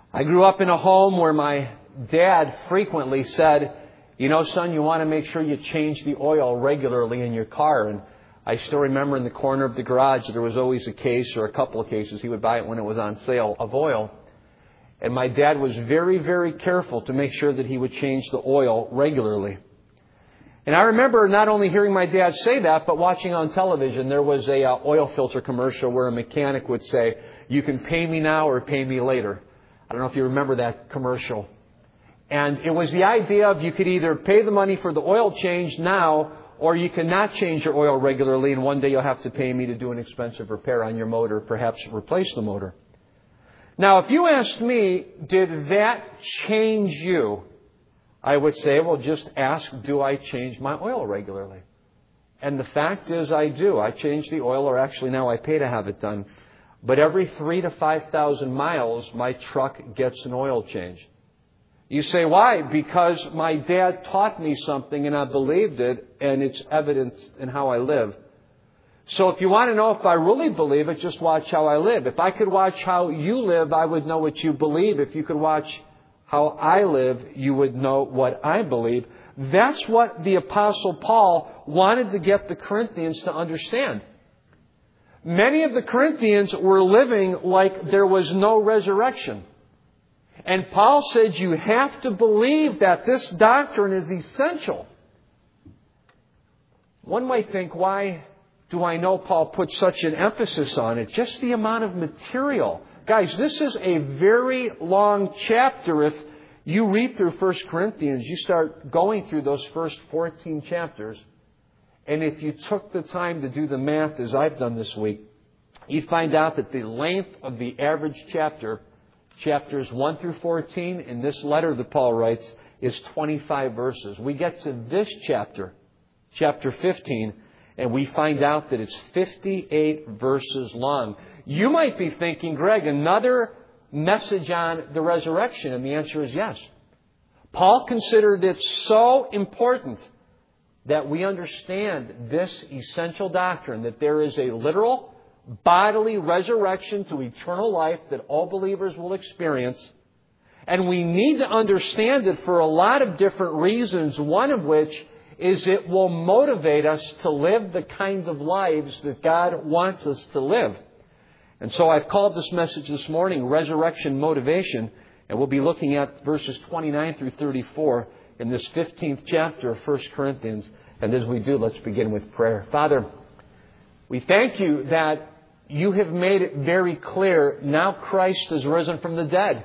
I grew up in a home where my dad frequently said, "You know, son, you want to make sure you change the oil regularly in your car." And I still remember in the corner of the garage there was always a case or a couple of cases. He would buy it when it was on sale of oil. And my dad was very, very careful to make sure that he would change the oil regularly. And I remember not only hearing my dad say that, but watching on television. There was a oil filter commercial where a mechanic would say, "You can pay me now or pay me later." I don't know if you remember that commercial. And it was the idea of you could either pay the money for the oil change now, or you cannot change your oil regularly, and one day you'll have to pay me to do an expensive repair on your motor, perhaps replace the motor. Now, if you asked me, did that change you? I would say, well, just ask, do I change my oil regularly? And the fact is, I do. I change the oil, or actually now I pay to have it done. But every 3,000 to 5,000 miles, my truck gets an oil change. You say, why? Because my dad taught me something and I believed it, and it's evident in how I live. So if you want to know if I really believe it, just watch how I live. If I could watch how you live, I would know what you believe. If you could watch how I live, you would know what I believe. That's what the Apostle Paul wanted to get the Corinthians to understand. Many of the Corinthians were living like there was no resurrection. And Paul said you have to believe that this doctrine is essential. One might think, why do I know Paul put such an emphasis on it? Just the amount of material. Guys, this is a very long chapter. If you read through 1 Corinthians, you start going through those first 14 chapters. And if you took the time to do the math, as I've done this week, you'd find out that the length of the average chapter, chapters 1 through 14, in this letter that Paul writes, is 25 verses. We get to this chapter, chapter 15, and we find out that it's 58 verses long. You might be thinking, Greg, another message on the resurrection, and the answer is yes. Paul considered it so important that we understand this essential doctrine, that there is a literal bodily resurrection to eternal life that all believers will experience. And we need to understand it for a lot of different reasons, one of which is it will motivate us to live the kinds of lives that God wants us to live. And so I've called this message this morning, Resurrection Motivation, and we'll be looking at verses 29 through 34 in this 15th chapter of 1 Corinthians. And as we do, let's begin with prayer. Father, we thank you that you have made it very clear now Christ is risen from the dead.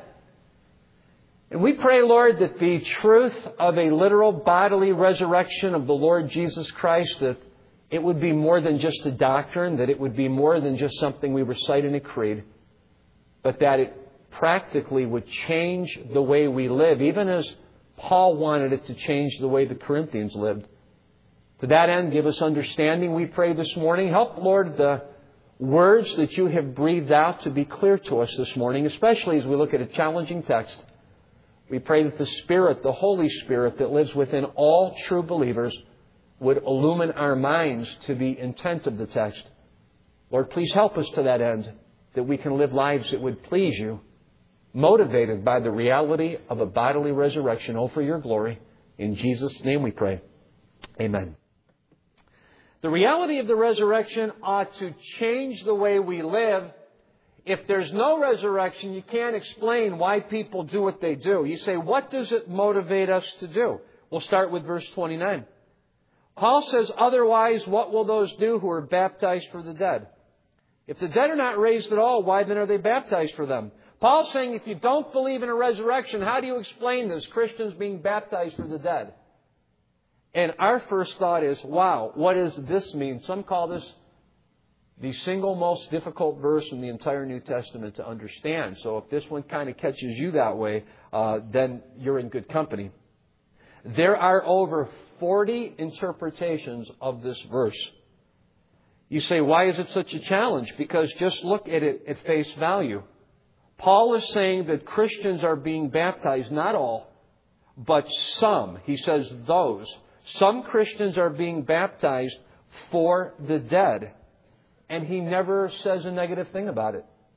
And we pray, Lord, that the truth of a literal bodily resurrection of the Lord Jesus Christ, that it would be more than just a doctrine, that it would be more than just something we recite in a creed, but that it practically would change the way we live, even as Paul wanted it to change the way the Corinthians lived. To that end, give us understanding, we pray this morning. Help, Lord, the words that you have breathed out to be clear to us this morning, especially as we look at a challenging text. We pray that the Spirit, the Holy Spirit that lives within all true believers, would illumine our minds to the intent of the text. Lord, please help us to that end, that we can live lives that would please you, motivated by the reality of a bodily resurrection, all for your glory. In Jesus' name we pray. Amen. The reality of the resurrection ought to change the way we live. If there's no resurrection, you can't explain why people do what they do. You say, what does it motivate us to do? We'll start with verse 29. Paul says, otherwise, what will those do who are baptized for the dead? If the dead are not raised at all, why then are they baptized for them? Paul's saying, if you don't believe in a resurrection, how do you explain this? Christians being baptized for the dead. And our first thought is, wow, what does this mean? Some call this the single most difficult verse in the entire New Testament to understand. So if this one kind of catches you that way, then you're in good company. There are over 40 interpretations of this verse. You say, why is it such a challenge? Because just look at it at face value. Paul is saying that Christians are being baptized, not all, but some. He says those. Some Christians are being baptized for the dead. And he never says a negative thing about it.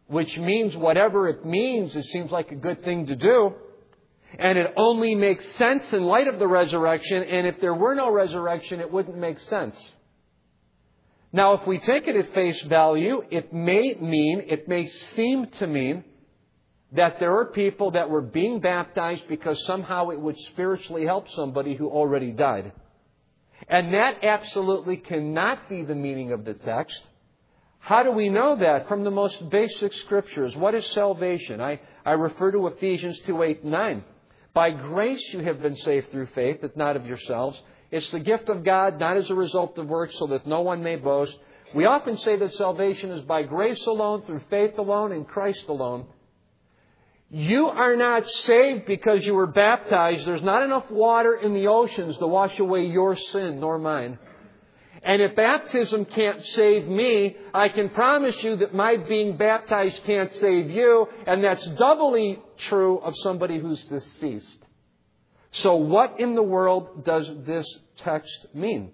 which means whatever it means, it seems like a good thing to do. And it only makes sense in light of the resurrection, and if there were no resurrection, it wouldn't make sense. Now, if we take it at face value, it may seem to mean that there are people that were being baptized because somehow it would spiritually help somebody who already died. And that absolutely cannot be the meaning of the text. How do we know that? From the most basic scriptures. What is salvation? I refer to Ephesians 2:8-9. By grace you have been saved through faith, but not of yourselves. It's the gift of God, not as a result of works, so that no one may boast. We often say that salvation is by grace alone, through faith alone, in Christ alone. You are not saved because you were baptized. There's not enough water in the oceans to wash away your sin, nor mine. And if baptism can't save me, I can promise you that my being baptized can't save you. And that's doubly true of somebody who's deceased. So what in the world does this text mean?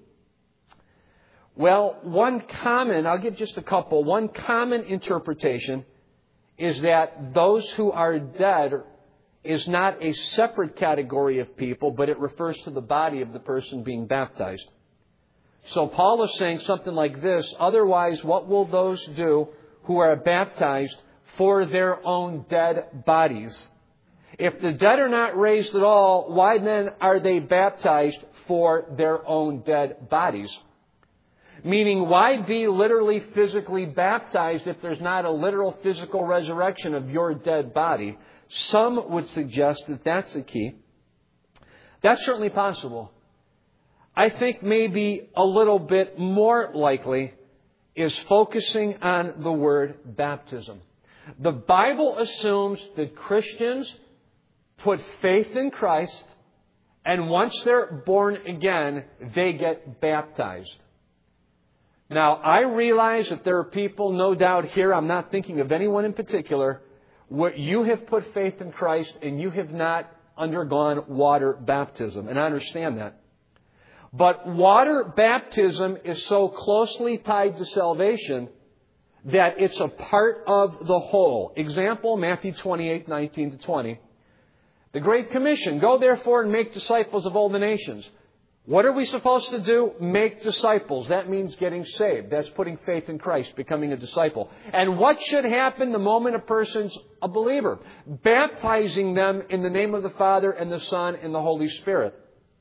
Well, I'll give just a couple. One common interpretation is that those who are dead is not a separate category of people, but it refers to the body of the person being baptized. So Paul is saying something like this: otherwise, what will those do who are baptized for their own dead bodies? If the dead are not raised at all, why then are they baptized for their own dead bodies? Meaning, why be literally physically baptized if there's not a literal physical resurrection of your dead body? Some would suggest that that's the key. That's certainly possible. I think maybe a little bit more likely is focusing on the word baptism. The Bible assumes that Christians put faith in Christ, and once they're born again, they get baptized. Now, I realize that there are people, no doubt here, I'm not thinking of anyone in particular, where you have put faith in Christ and you have not undergone water baptism. And I understand that. But water baptism is so closely tied to salvation that it's a part of the whole. Example, Matthew 28:19-20. The Great Commission, go therefore and make disciples of all the nations. What are we supposed to do? Make disciples. That means getting saved. That's putting faith in Christ, becoming a disciple. And what should happen the moment a person's a believer? Baptizing them in the name of the Father and the Son and the Holy Spirit.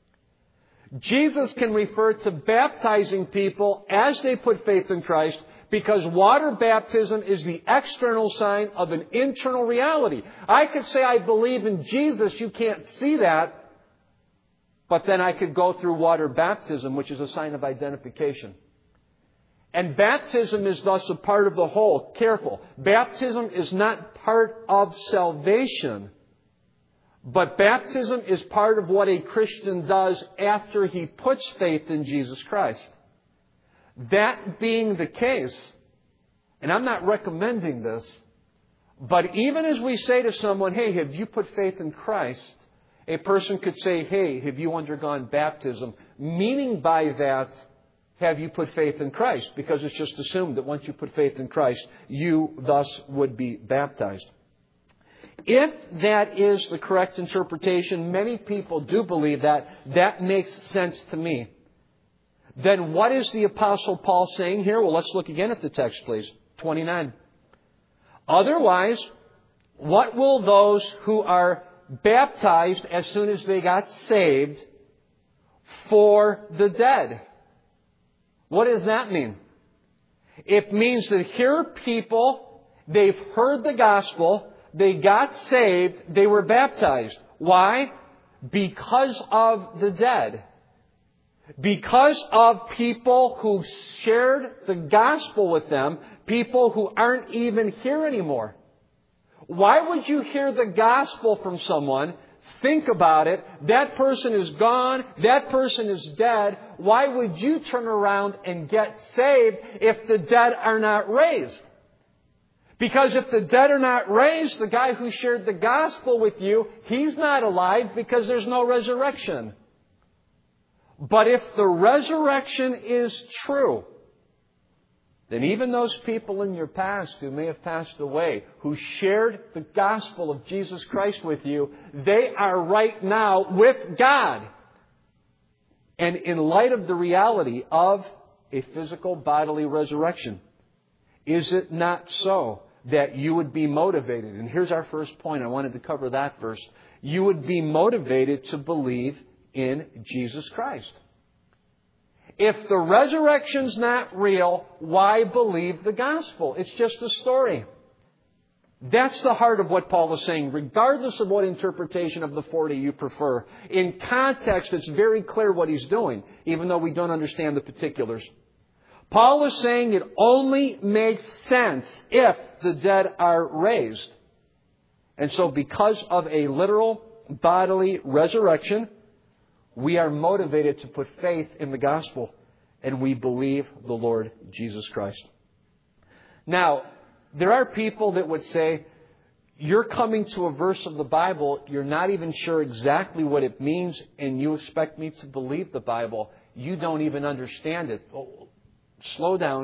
Jesus can refer to baptizing people as they put faith in Christ, because water baptism is the external sign of an internal reality. I could say I believe in Jesus. You can't see that. But then I could go through water baptism, which is a sign of identification. And baptism is thus a part of the whole. Careful. Baptism is not part of salvation. But baptism is part of what a Christian does after he puts faith in Jesus Christ. That being the case, and I'm not recommending this, but even as we say to someone, hey, have you put faith in Christ? A person could say, hey, have you undergone baptism? Meaning by that, have you put faith in Christ? Because it's just assumed that once you put faith in Christ, you thus would be baptized. If that is the correct interpretation, many people do believe that. That makes sense to me. Then what is the Apostle Paul saying here? Well, let's look again at the text, please. 29. Otherwise, what will those who are baptized as soon as they got saved for the dead? What does that mean? It means that here are people, they've heard the gospel, they got saved, they were baptized. Why? Because of the dead. Because of people who shared the gospel with them, people who aren't even here anymore. Why would you hear the gospel from someone, think about it, that person is gone, that person is dead, why would you turn around and get saved if the dead are not raised? Because if the dead are not raised, the guy who shared the gospel with you, he's not alive because there's no resurrection. But if the resurrection is true, then even those people in your past who may have passed away, who shared the gospel of Jesus Christ with you, they are right now with God. And in light of the reality of a physical bodily resurrection, is it not so that you would be motivated? And here's our first point. I wanted to cover that first. You would be motivated to believe in Jesus Christ. If the resurrection's not real, why believe the gospel? It's just a story. That's the heart of what Paul is saying, regardless of what interpretation of the 40 you prefer. In context, it's very clear what he's doing, even though we don't understand the particulars. Paul is saying it only makes sense if the dead are raised. And so because of a literal bodily resurrection, we are motivated to put faith in the gospel, and we believe the Lord Jesus Christ. Now, there are people that would say, you're coming to a verse of the Bible, you're not even sure exactly what it means, and you expect me to believe the Bible. You don't even understand it. Oh, slow down.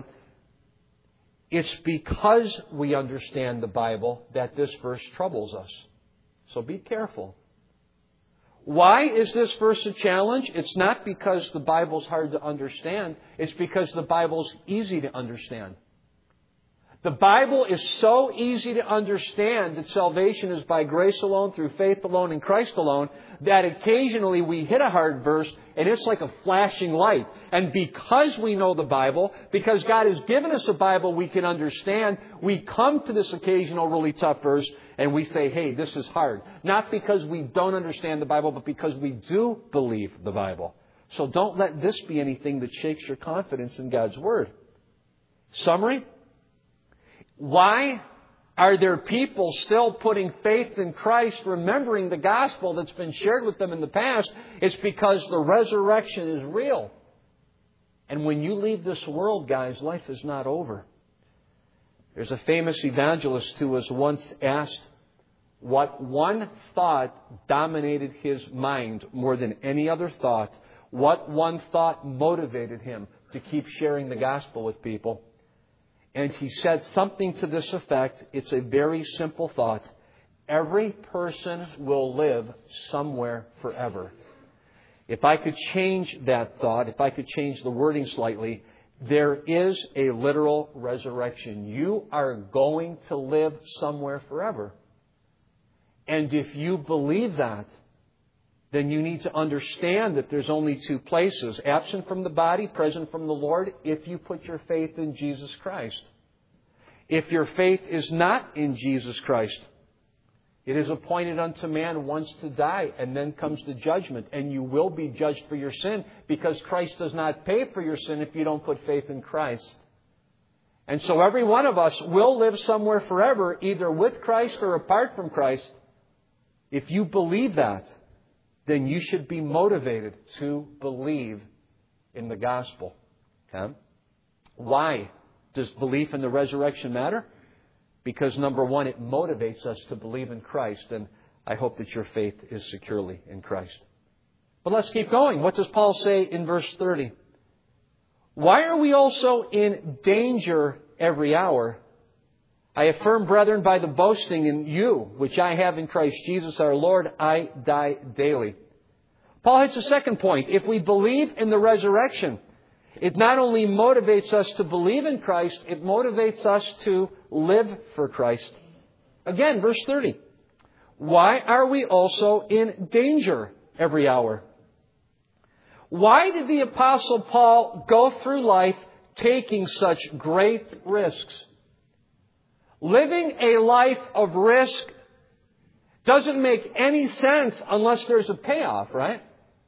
It's because we understand the Bible that this verse troubles us. So be careful. Why is this verse a challenge? It's not because the Bible's hard to understand. It's because the Bible's easy to understand. The Bible is so easy to understand that salvation is by grace alone, through faith alone, in Christ alone, that occasionally we hit a hard verse and it's like a flashing light. And because we know the Bible, because God has given us a Bible we can understand, we come to this occasional really tough verse and we say, hey, this is hard. Not because we don't understand the Bible, but because we do believe the Bible. So don't let this be anything that shakes your confidence in God's Word. Summary? Why are there people still putting faith in Christ, remembering the gospel that's been shared with them in the past? It's because the resurrection is real. And when you leave this world, guys, life is not over. There's a famous evangelist who was once asked what one thought dominated his mind more than any other thought. What one thought motivated him to keep sharing the gospel with people. And he said something to this effect. It's a very simple thought. Every person will live somewhere forever. If I could change that thought, if I could change the wording slightly, there is a literal resurrection. You are going to live somewhere forever. And if you believe that, then you need to understand that there's only two places, absent from the body, present from the Lord, if you put your faith in Jesus Christ. If your faith is not in Jesus Christ, it is appointed unto man once to die, and then comes the judgment, and you will be judged for your sin, because Christ does not pay for your sin if you don't put faith in Christ. And so every one of us will live somewhere forever, either with Christ or apart from Christ. If you believe that, then you should be motivated to believe in the gospel. Okay? Why does belief in the resurrection matter? Because number one, it motivates us to believe in Christ, and I hope that your faith is securely in Christ. But let's keep going. What does Paul say in verse 30? Why are we also in danger every hour? I affirm, brethren, by the boasting in you, which I have in Christ Jesus our Lord, I die daily. Paul hits a second point. If we believe in the resurrection, it not only motivates us to believe in Christ, it motivates us to live for Christ. Again, verse 30. Why are we also in danger every hour? Why did the Apostle Paul go through life taking such great risks? Living a life of risk doesn't make any sense unless there's a payoff, right?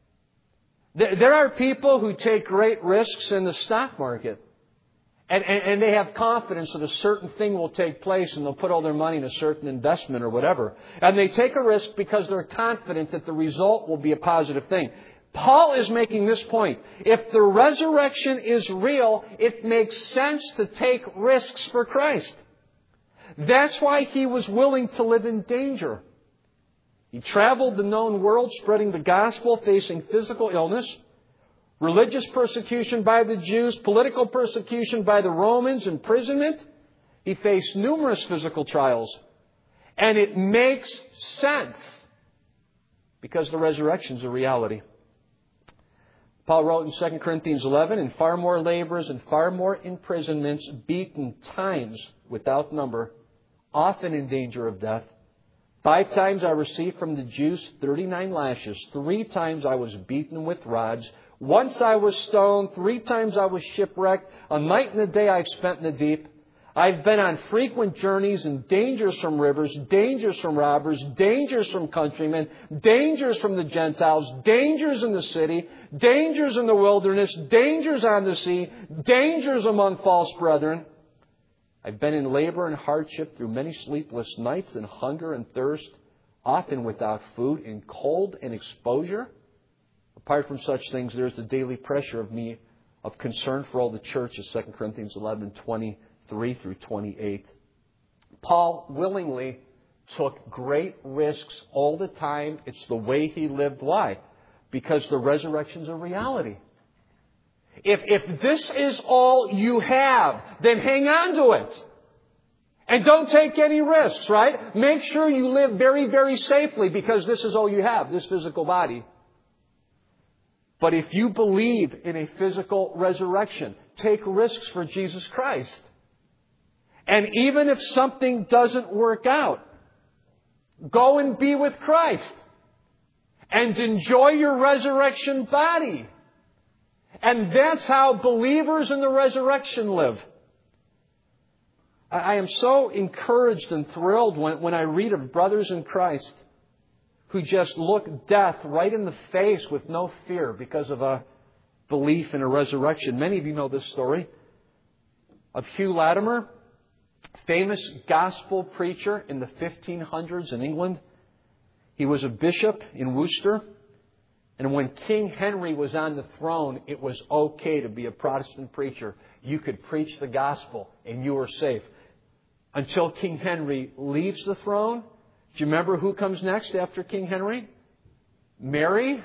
There are people who take great risks in the stock market. And they have confidence that a certain thing will take place, and they'll put all their money in a certain investment or whatever. And they take a risk because they're confident that the result will be a positive thing. Paul is making this point. If the resurrection is real, it makes sense to take risks for Christ. That's why he was willing to live in danger. He traveled the known world spreading the gospel, facing physical illness, religious persecution by the Jews, political persecution by the Romans, imprisonment. He faced numerous physical trials. And it makes sense because the resurrection is a reality. Paul wrote in 2 Corinthians 11, "In far more labors and far more imprisonments, beaten times without number, often in danger of death. 5 times I received from the Jews 39 lashes. 3 times I was beaten with rods. Once I was stoned. 3 times I was shipwrecked. A night and a day I've spent in the deep. I've been on frequent journeys and dangers from rivers, dangers from robbers, dangers from countrymen, dangers from the Gentiles, dangers in the city, dangers in the wilderness, dangers on the sea, dangers among false brethren. I've been in labor and hardship through many sleepless nights and hunger and thirst, often without food, in cold and exposure. Apart from such things, there's the daily pressure of concern for all the churches, 2 Corinthians 11:23 through 28. Paul willingly took great risks all the time. It's the way he lived. Why? Because the resurrection's a reality. If this is all you have, then hang on to it. And don't take any risks, right? Make sure you live very, very safely because this is all you have, this physical body. But if you believe in a physical resurrection, take risks for Jesus Christ. And even if something doesn't work out, go and be with Christ. And enjoy your resurrection body. And that's how believers in the resurrection live. I am so encouraged and thrilled when I read of brothers in Christ who just look death right in the face with no fear because of a belief in a resurrection. Many of you know this story of Hugh Latimer, famous gospel preacher in the 1500s in England. He was a bishop in Worcester. And when King Henry was on the throne, it was okay to be a Protestant preacher. You could preach the gospel and you were safe. Until King Henry leaves the throne. Do you remember who comes next after King Henry? Mary.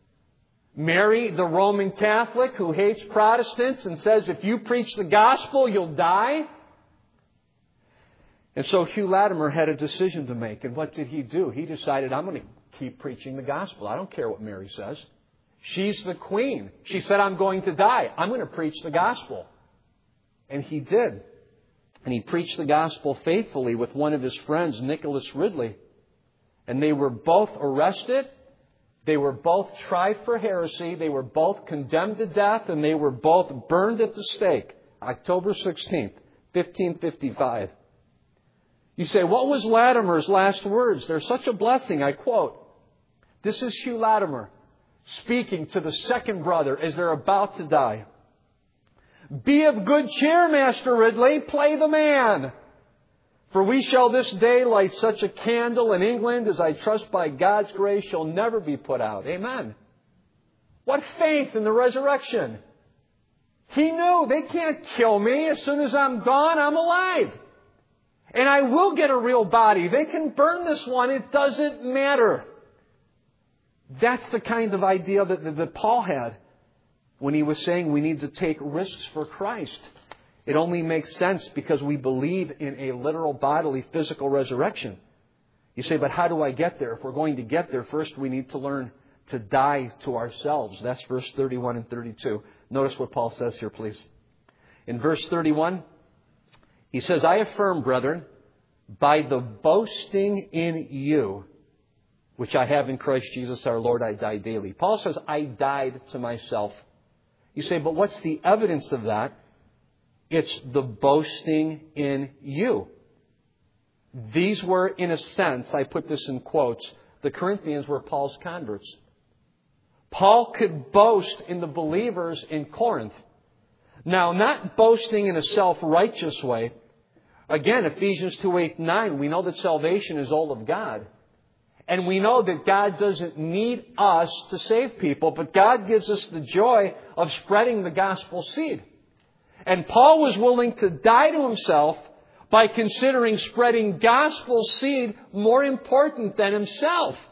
Mary, the Roman Catholic who hates Protestants and says if you preach the gospel, you'll die. And so Hugh Latimer had a decision to make. And what did he do? He decided, I'm going to keep preaching the gospel. I don't care what Mary says. She's the queen. She said, I'm going to die. I'm going to preach the gospel. And he did. And he preached the gospel faithfully with one of his friends, Nicholas Ridley. And they were both arrested. They were both tried for heresy. They were both condemned to death. And they were both burned at the stake. October 16th, 1555. You say, what was Latimer's last words? They're such a blessing. I quote, this is Hugh Latimer speaking to the second brother as they're about to die. Be of good cheer, Master Ridley. Play the man. For we shall this day light such a candle in England as I trust by God's grace shall never be put out. Amen. What faith in the resurrection. He knew they can't kill me. As soon as I'm gone, I'm alive. And I will get a real body. They can burn this one. It doesn't matter. That's the kind of idea that Paul had when he was saying we need to take risks for Christ. It only makes sense because we believe in a literal bodily physical resurrection. You say, but how do I get there? If we're going to get there, first we need to learn to die to ourselves. That's verse 31 and 32. Notice what Paul says here, please. In verse 31, he says, I affirm, brethren, by the boasting in you, which I have in Christ Jesus our Lord, I die daily. Paul says, I died to myself. You say, but what's the evidence of that? It's the boasting in you. These were, in a sense, I put this in quotes, the Corinthians were Paul's converts. Paul could boast in the believers in Corinth. Now, not boasting in a self-righteous way. Again, Ephesians 2:8-9, we know that salvation is all of God. And we know that God doesn't need us to save people, but God gives us the joy of spreading the gospel seed. And Paul was willing to die to himself by considering spreading gospel seed more important than himself.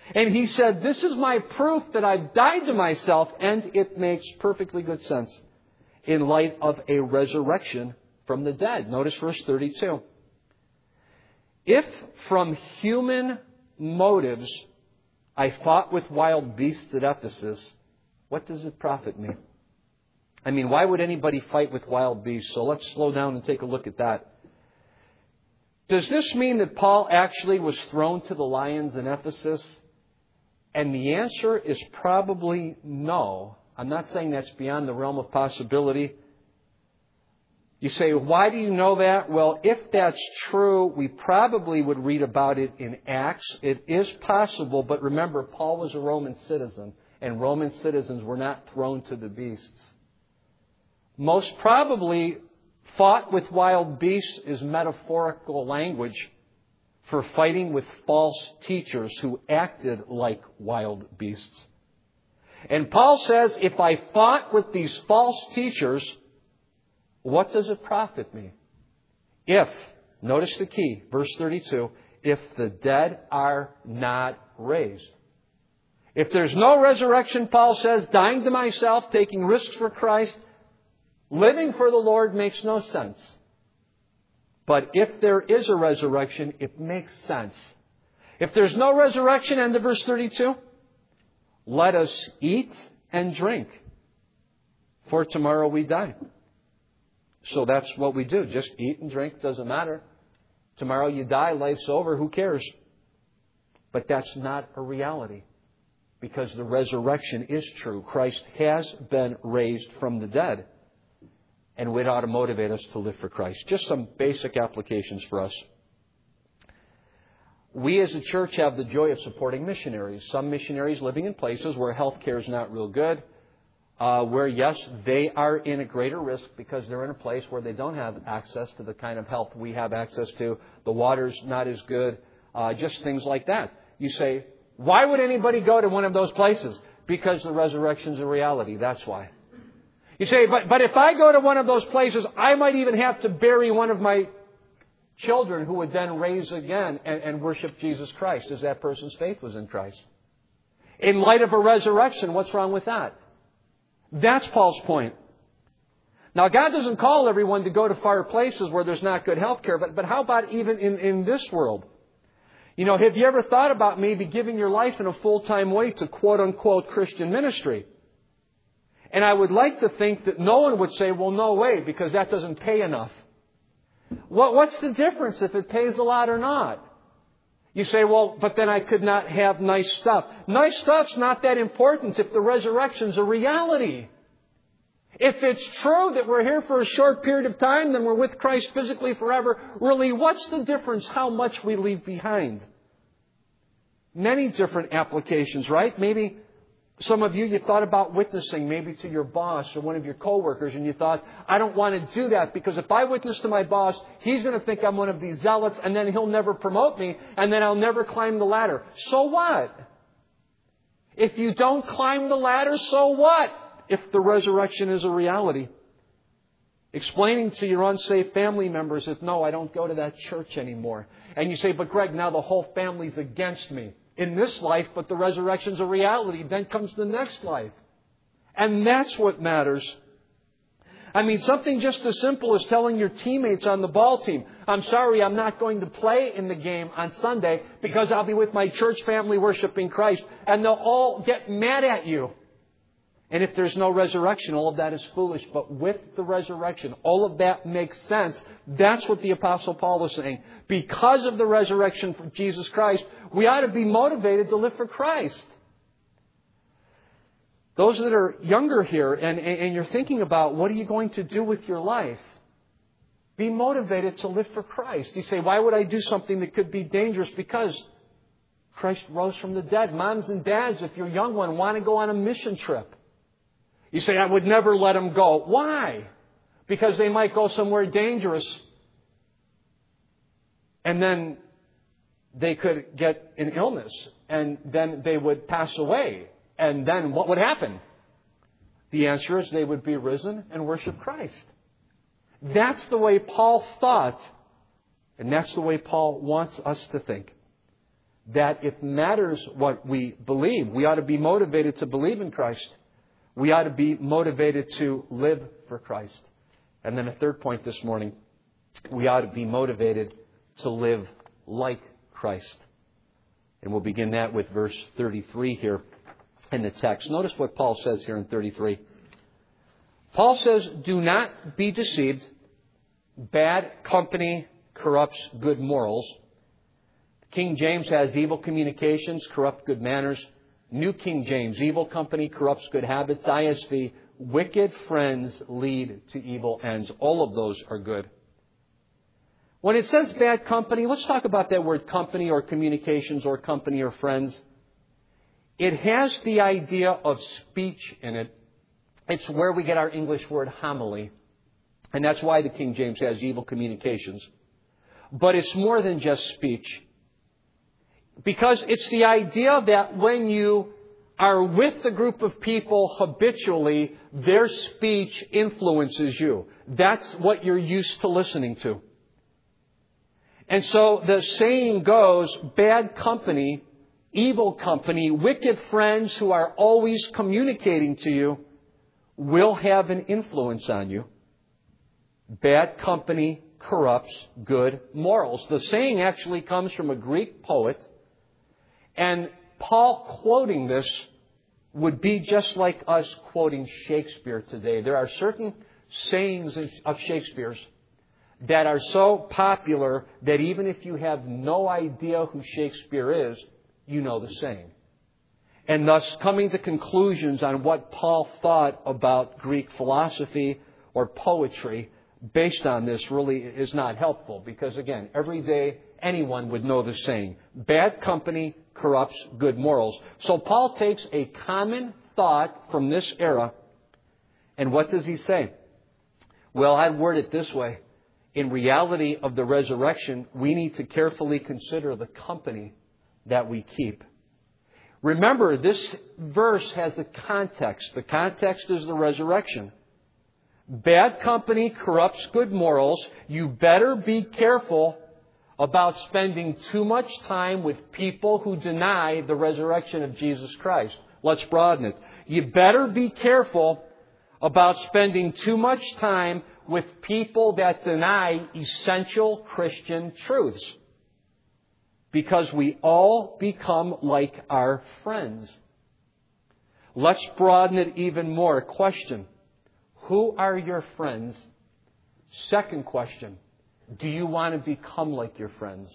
And he said, this is my proof that I've died to myself, and it makes perfectly good sense in light of a resurrection from the dead. Notice verse 32. If from human motives I fought with wild beasts at Ephesus, what does it profit me? I mean, why would anybody fight with wild beasts? So let's slow down and take a look at that. Does this mean that Paul actually was thrown to the lions in Ephesus? And the answer is probably no. I'm not saying that's beyond the realm of possibility. You say, why do you know that? Well, if that's true, we probably would read about it in Acts. It is possible, but remember, Paul was a Roman citizen, and Roman citizens were not thrown to the beasts. Most probably, fought with wild beasts is metaphorical language for fighting with false teachers who acted like wild beasts. And Paul says, if I fought with these false teachers, what does it profit me? If, notice the key, verse 32, if the dead are not raised. If there's no resurrection, Paul says, dying to myself, taking risks for Christ, living for the Lord makes no sense. But if there is a resurrection, it makes sense. If there's no resurrection, end of verse 32, let us eat and drink, for tomorrow we die. So that's what we do. Just eat and drink, doesn't matter. Tomorrow you die, life's over, who cares? But that's not a reality, because the resurrection is true. Christ has been raised from the dead. And it ought to motivate us to live for Christ. Just some basic applications for us. We as a church have the joy of supporting missionaries. Some missionaries living in places where health care is not real good. Where, yes, they are in a greater risk because they're in a place where they don't have access to the kind of health we have access to. The water's not as good. Just things like that. You say, why would anybody go to one of those places? Because the resurrection's a reality. That's why. You say, but if I go to one of those places, I might even have to bury one of my children who would then raise again and worship Jesus Christ as that person's faith was in Christ. In light of a resurrection, what's wrong with that? That's Paul's point. Now, God doesn't call everyone to go to far places where there's not good health care, but how about even in this world? You know, have you ever thought about maybe giving your life in a full-time way to quote-unquote Christian ministry? And I would like to think that no one would say, well, no way, because that doesn't pay enough. What's the difference if it pays a lot or not? You say, well, but then I could not have nice stuff. Nice stuff's not that important if the resurrection's a reality. If it's true that we're here for a short period of time, then we're with Christ physically forever. Really, what's the difference how much we leave behind? Many different applications, right? Maybe some of you thought about witnessing maybe to your boss or one of your coworkers, and you thought, I don't want to do that because if I witness to my boss, he's going to think I'm one of these zealots, and then he'll never promote me, and then I'll never climb the ladder. So what? If you don't climb the ladder, so what? If the resurrection is a reality. Explaining to your unsafe family members that, no, I don't go to that church anymore. And you say, but Greg, now the whole family's against me in this life, but the resurrection's a reality. Then comes the next life. And that's what matters. I mean, something just as simple as telling your teammates on the ball team, I'm sorry, I'm not going to play in the game on Sunday because I'll be with my church family worshiping Christ. And they'll all get mad at you. And if there's no resurrection, all of that is foolish. But with the resurrection, all of that makes sense. That's what the Apostle Paul is saying. Because of the resurrection from Jesus Christ, we ought to be motivated to live for Christ. Those that are younger here and you're thinking about what are you going to do with your life, be motivated to live for Christ. You say, why would I do something that could be dangerous? Because Christ rose from the dead. Moms and dads, if you're a young one, want to go on a mission trip. You say, I would never let them go. Why? Because they might go somewhere dangerous. And then they could get an illness. And then they would pass away. And then what would happen? The answer is they would be risen and worship Christ. That's the way Paul thought. And that's the way Paul wants us to think. that it matters what we believe. We ought to be motivated to believe in Christ. We ought to be motivated to live for Christ. And then a third point this morning, we ought to be motivated to live like Christ. And we'll begin that with verse 33 here in the text. Notice what Paul says here in 33. Paul says, "Do not be deceived. Bad company corrupts good morals." King James has evil communications corrupt good manners. New King James, evil company corrupts good habits. ISV, wicked friends lead to evil ends. All of those are good. When it says bad company, let's talk about that word company or communications or company or friends. It has the idea of speech in it. It's where we get our English word homily. And that's why the King James has evil communications. But it's more than just speech. Because it's the idea that when you are with a group of people habitually, their speech influences you. That's what you're used to listening to. And so the saying goes, bad company, evil company, wicked friends who are always communicating to you will have an influence on you. Bad company corrupts good morals. The saying actually comes from a Greek poet. And Paul quoting this would be just like us quoting Shakespeare today. There are certain sayings of Shakespeare's that are so popular that even if you have no idea who Shakespeare is, you know the saying. And thus coming to conclusions on what Paul thought about Greek philosophy or poetry based on this really is not helpful. Because again, every day anyone would know the saying. Bad company corrupts good morals. So Paul takes a common thought from this era, and what does he say? Well, I'd word it this way. In reality of the resurrection, we need to carefully consider the company that we keep. Remember, this verse has a context. The context is the resurrection. Bad company corrupts good morals. You better be careful about spending too much time with people who deny the resurrection of Jesus Christ. Let's broaden it. You better be careful about spending too much time with people that deny essential Christian truths. Because we all become like our friends. Let's broaden it even more. Question: who are your friends? Second question: do you want to become like your friends?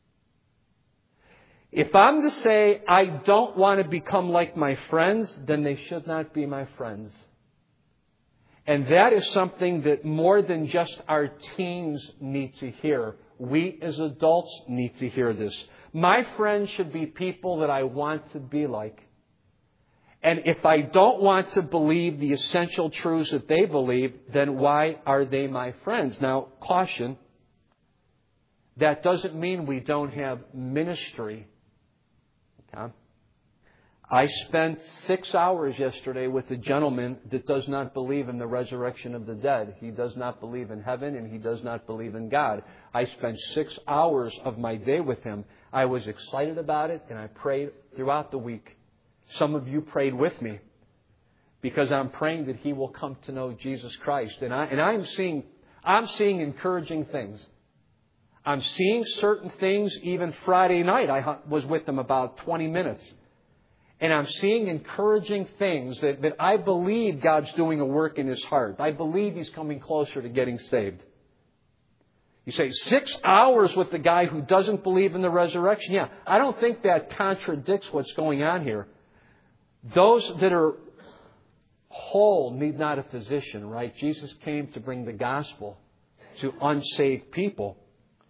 If I'm to say I don't want to become like my friends, then they should not be my friends. And that is something that more than just our teens need to hear. We as adults need to hear this. My friends should be people that I want to be like. And if I don't want to believe the essential truths that they believe, then why are they my friends? Now, caution. That doesn't mean we don't have ministry. Okay? I spent 6 hours yesterday with a gentleman that does not believe in the resurrection of the dead. He does not believe in heaven and he does not believe in God. I spent 6 hours of my day with him. I was excited about it and I prayed throughout the week. Some of you prayed with me because I'm praying that he will come to know Jesus Christ. And I'm seeing encouraging things. I'm seeing certain things. Even Friday night I was with them about 20 minutes. And I'm seeing encouraging things that I believe God's doing a work in his heart. I believe he's coming closer to getting saved. You say, 6 hours with the guy who doesn't believe in the resurrection? Yeah, I don't think that contradicts what's going on here. Those that are whole need not a physician, right? Jesus came to bring the gospel to unsaved people.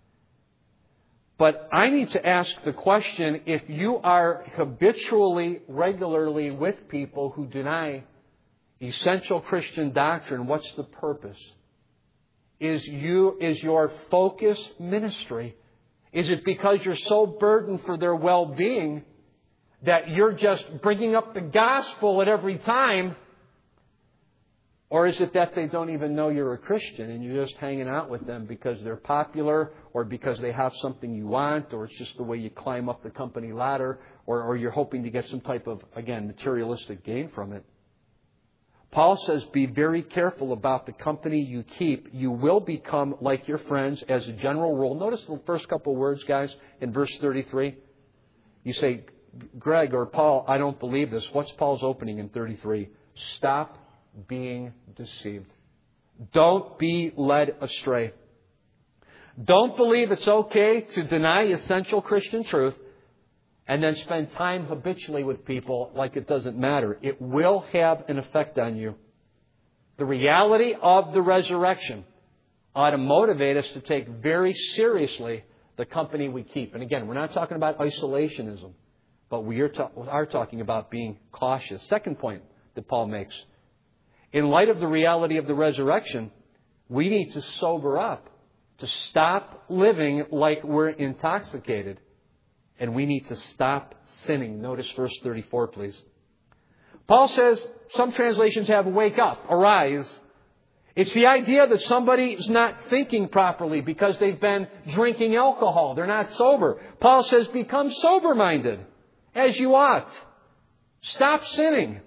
But I need to ask the question, if you are habitually, regularly with people who deny essential Christian doctrine, what's the purpose? Is your focus ministry? Is it because you're so burdened for their well-being that you're just bringing up the gospel at every time? Or is it that they don't even know you're a Christian and you're just hanging out with them because they're popular or because they have something you want, or it's just the way you climb up the company ladder, or you're hoping to get some type of, again, materialistic gain from it? Paul says, be very careful about the company you keep. You will become like your friends as a general rule. Notice the first couple of words, guys, in verse 33. You say, Greg or Paul, I don't believe this. What's Paul's opening in 33? Stop being deceived. Don't be led astray. Don't believe it's okay to deny essential Christian truth and then spend time habitually with people like it doesn't matter. It will have an effect on you. The reality of the resurrection ought to motivate us to take very seriously the company we keep. And again, we're not talking about isolationism, but we are talking about being cautious. Second point that Paul makes. In light of the reality of the resurrection, we need to sober up, to stop living like we're intoxicated. And we need to stop sinning. Notice verse 34, please. Paul says, some translations have wake up, arise. It's the idea that somebody is not thinking properly because they've been drinking alcohol. They're not sober. Paul says, become sober-minded, as you ought. Stop sinning.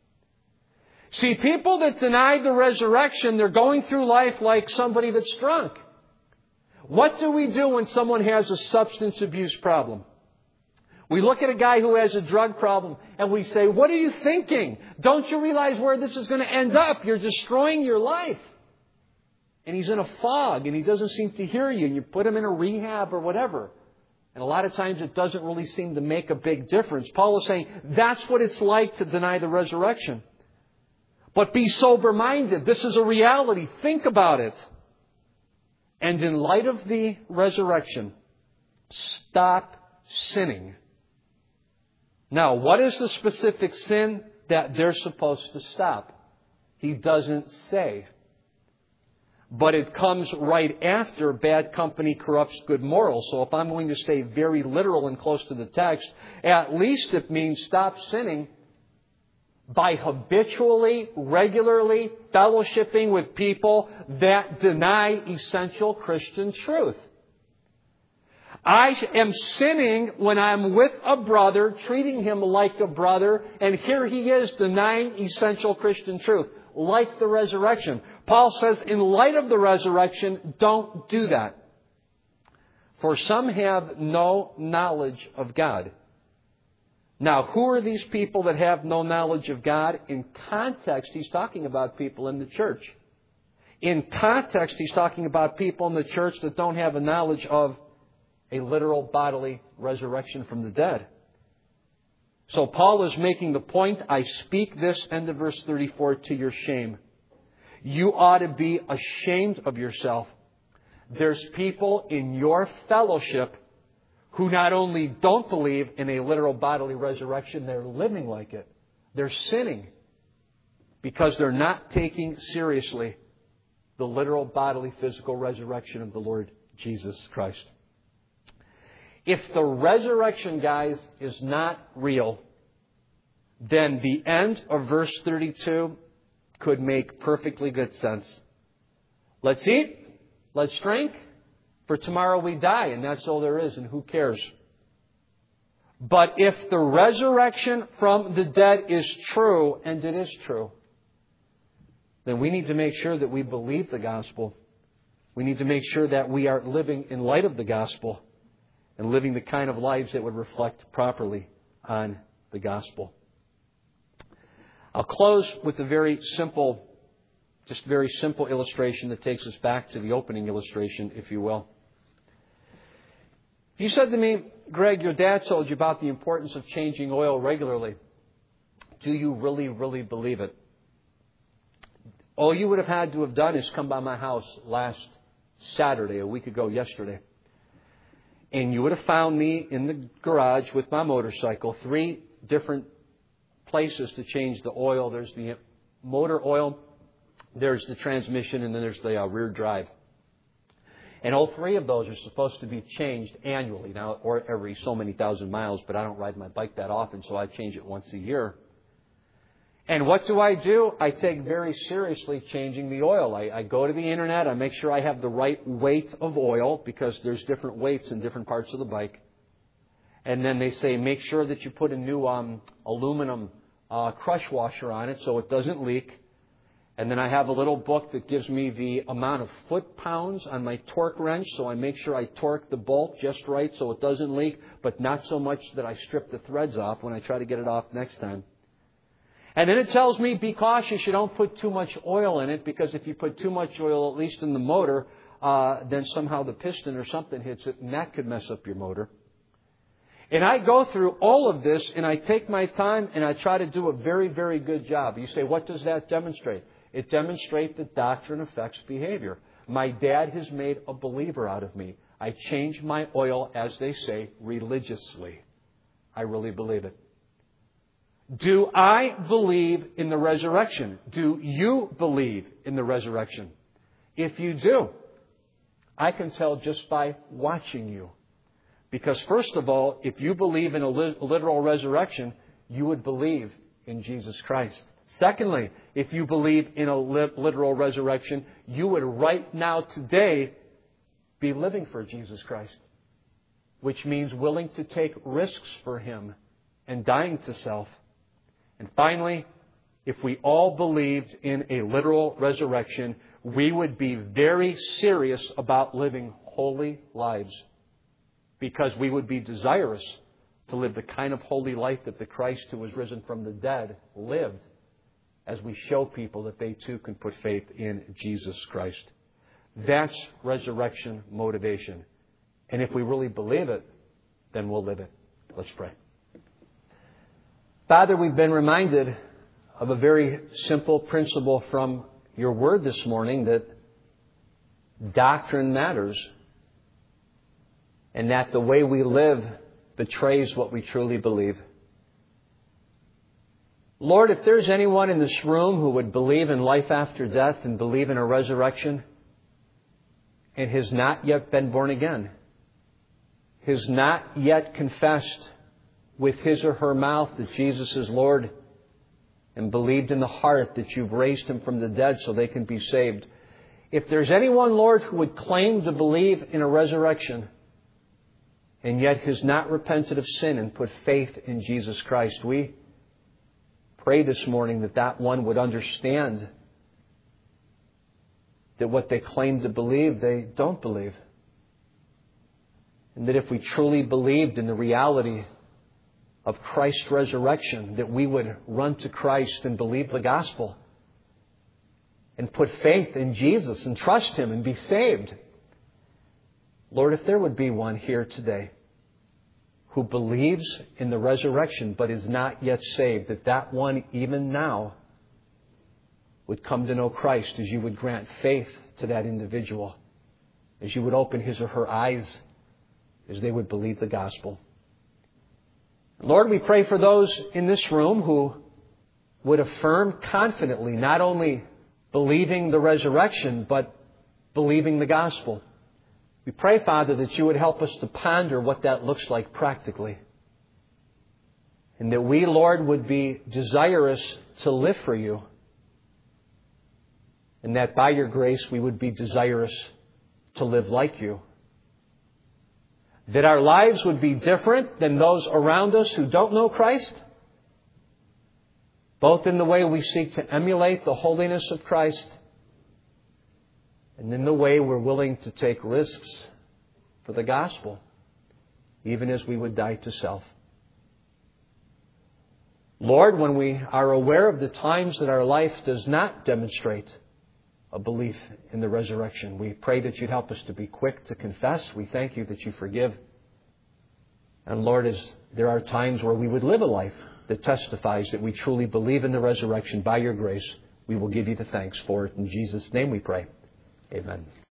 See, people that deny the resurrection, they're going through life like somebody that's drunk. What do we do when someone has a substance abuse problem? We look at a guy who has a drug problem and we say, what are you thinking? Don't you realize where this is going to end up? You're destroying your life. And he's in a fog and he doesn't seem to hear you. And you put him in a rehab or whatever. And a lot of times it doesn't really seem to make a big difference. Paul is saying that's what it's like to deny the resurrection. But be sober-minded. This is a reality. Think about it. And in light of the resurrection, stop sinning. Now, what is the specific sin that they're supposed to stop? He doesn't say. But it comes right after bad company corrupts good morals. So if I'm going to stay very literal and close to the text, at least it means stop sinning by habitually, regularly fellowshipping with people that deny essential Christian truth. I am sinning when I'm with a brother, treating him like a brother, and here he is denying essential Christian truth, like the resurrection. Paul says, in light of the resurrection, don't do that. For some have no knowledge of God. Now, who are these people that have no knowledge of God? In context, he's talking about people in the church. In context, he's talking about people in the church that don't have a knowledge of a literal bodily resurrection from the dead. So Paul is making the point, I speak this, end of verse 34, to your shame. You ought to be ashamed of yourself. There's people in your fellowship who not only don't believe in a literal bodily resurrection, they're living like it. They're sinning because they're not taking seriously the literal bodily physical resurrection of the Lord Jesus Christ. If the resurrection, guys, is not real, then the end of verse 32 could make perfectly good sense. Let's eat, let's drink, for tomorrow we die, and that's all there is, and who cares? But if the resurrection from the dead is true, and it is true, then we need to make sure that we believe the gospel. We need to make sure that we are living in light of the gospel and living the kind of lives that would reflect properly on the gospel. I'll close with a very simple illustration that takes us back to the opening illustration, if you will. If you said to me, Greg, your dad told you about the importance of changing oil regularly, do you really, really believe it? All you would have had to have done is come by my house last Saturday, a week ago yesterday. And you would have found me in the garage with my motorcycle, 3 different places to change the oil. There's the motor oil, there's the transmission, and then there's the rear drive. And all 3 of those are supposed to be changed annually, now or every so many thousand miles, but I don't ride my bike that often, so I change it once a year. And what do? I take very seriously changing the oil. I go to the internet. I make sure I have the right weight of oil because there's different weights in different parts of the bike. And then they say make sure that you put a new aluminum crush washer on it so it doesn't leak. And then I have a little book that gives me the amount of foot-pounds on my torque wrench, so I make sure I torque the bolt just right so it doesn't leak, but not so much that I strip the threads off when I try to get it off next time. And then it tells me, be cautious, you don't put too much oil in it, because if you put too much oil, at least in the motor, then somehow the piston or something hits it, and that could mess up your motor. And I go through all of this, and I take my time, and I try to do a very, very good job. You say, what does that demonstrate? It demonstrates that doctrine affects behavior. My dad has made a believer out of me. I change my oil, as they say, religiously. I really believe it. Do I believe in the resurrection? Do you believe in the resurrection? If you do, I can tell just by watching you. Because first of all, if you believe in a literal resurrection, you would believe in Jesus Christ. Secondly, if you believe in a literal resurrection, you would right now today be living for Jesus Christ, which means willing to take risks for Him and dying to self. And finally, if we all believed in a literal resurrection, we would be very serious about living holy lives, because we would be desirous to live the kind of holy life that the Christ who was risen from the dead lived, as we show people that they too can put faith in Jesus Christ. That's resurrection motivation. And if we really believe it, then we'll live it. Let's pray. Father, we've been reminded of a very simple principle from your word this morning, that doctrine matters, and that the way we live betrays what we truly believe. Lord, if there's anyone in this room who would believe in life after death and believe in a resurrection and has not yet been born again, has not yet confessed with his or her mouth that Jesus is Lord, and believed in the heart that you've raised Him from the dead so they can be saved. If there's anyone, Lord, who would claim to believe in a resurrection and yet has not repented of sin and put faith in Jesus Christ, we pray this morning that that one would understand that what they claim to believe, they don't believe. And that if we truly believed in the reality of Christ's resurrection, that we would run to Christ and believe the gospel and put faith in Jesus and trust Him and be saved. Lord, if there would be one here today who believes in the resurrection but is not yet saved, that one even now would come to know Christ, as you would grant faith to that individual, as you would open his or her eyes, as they would believe the gospel. Lord, we pray for those in this room who would affirm confidently not only believing the resurrection, but believing the gospel. We pray, Father, that you would help us to ponder what that looks like practically. And that we, Lord, would be desirous to live for you. And that by your grace we would be desirous to live like you. That our lives would be different than those around us who don't know Christ, both in the way we seek to emulate the holiness of Christ and in the way we're willing to take risks for the gospel, even as we would die to self. Lord, when we are aware of the times that our life does not demonstrate a belief in the resurrection, we pray that you'd help us to be quick to confess. We thank you that you forgive. And Lord, as there are times where we would live a life that testifies that we truly believe in the resurrection by your grace, we will give you the thanks for it. In Jesus' name we pray. Amen.